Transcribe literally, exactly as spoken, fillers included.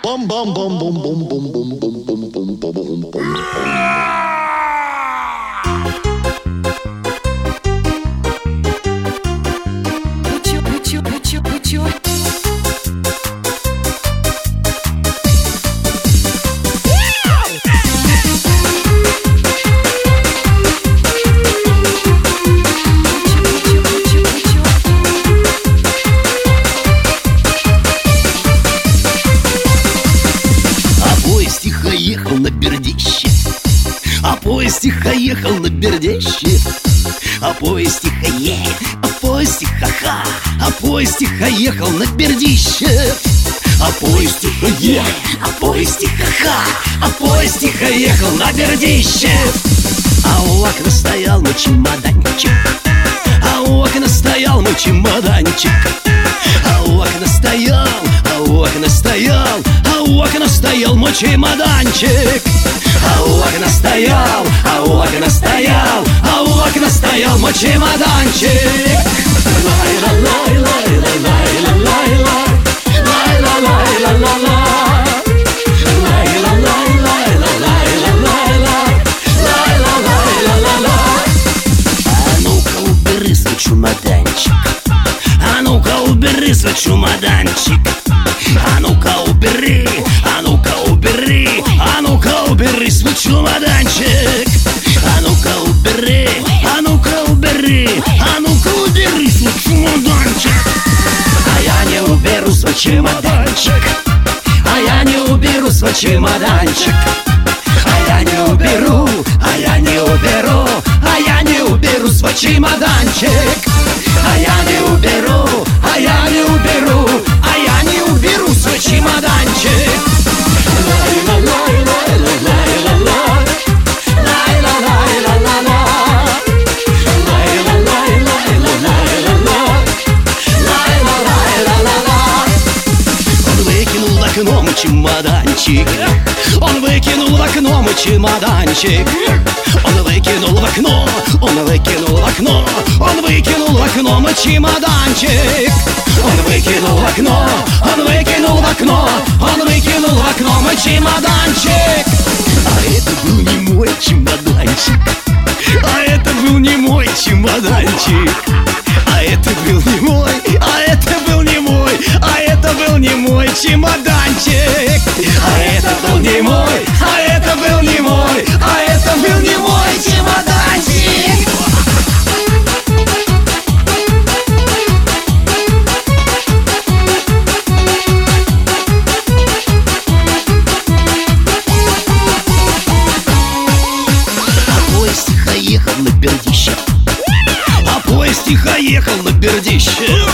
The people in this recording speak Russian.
Ехал на Бердище, а поезд тихо ехал на Бердище, а поезд тихо е, а поезд тихо ха, а поезд тихо ехал на Бердище, а поезд тихо е, а поезд тихо ха, а поезд тихо ехал на Бердище. А у окна стоял мой чемоданчик, а у окна стоял мой чемоданчик, а у окна стоял, а у окна стоял, а у окна стоял мой чемоданчик, а у окна стоял, а у окна стоял, а у окна стоял мой чемоданчик. А ну-ка убери свой чемоданчик, а ну-ка убери свой чемоданчик, а ну-ка убери, а ну-ка убери, а ну-ка убери свой чемоданчик, а ну-ка убери, а ну-ка убери, а ну-ка убери свой чемоданчик. А я не уберу свой чемоданчик, а я не уберу свой чемоданчик, а я не уберу, а я не уберу, а я не уберу свой чемоданчик, а я не уберу, а я не уберу, а я не уберу свой чемоданчик. Он выкинул в окно мой чемоданчик, он выкинул в окно мой чемоданчик, он выкинул в окно, он выкинул в окно, он выкинул в окно мой чемоданчик, он выкинул в окно, он выкинул в окно, он выкинул в окно мой чемоданчик. А это был не мой чемоданчик, а это был не мой чемоданчик, а это был не мой, а это был не мой, а это был не мой чемоданчик, а это был не мой, а это был не мой, а это был не мой чемоданчик. Ехал на Бердище, а поезд тихо ехал на Бердище,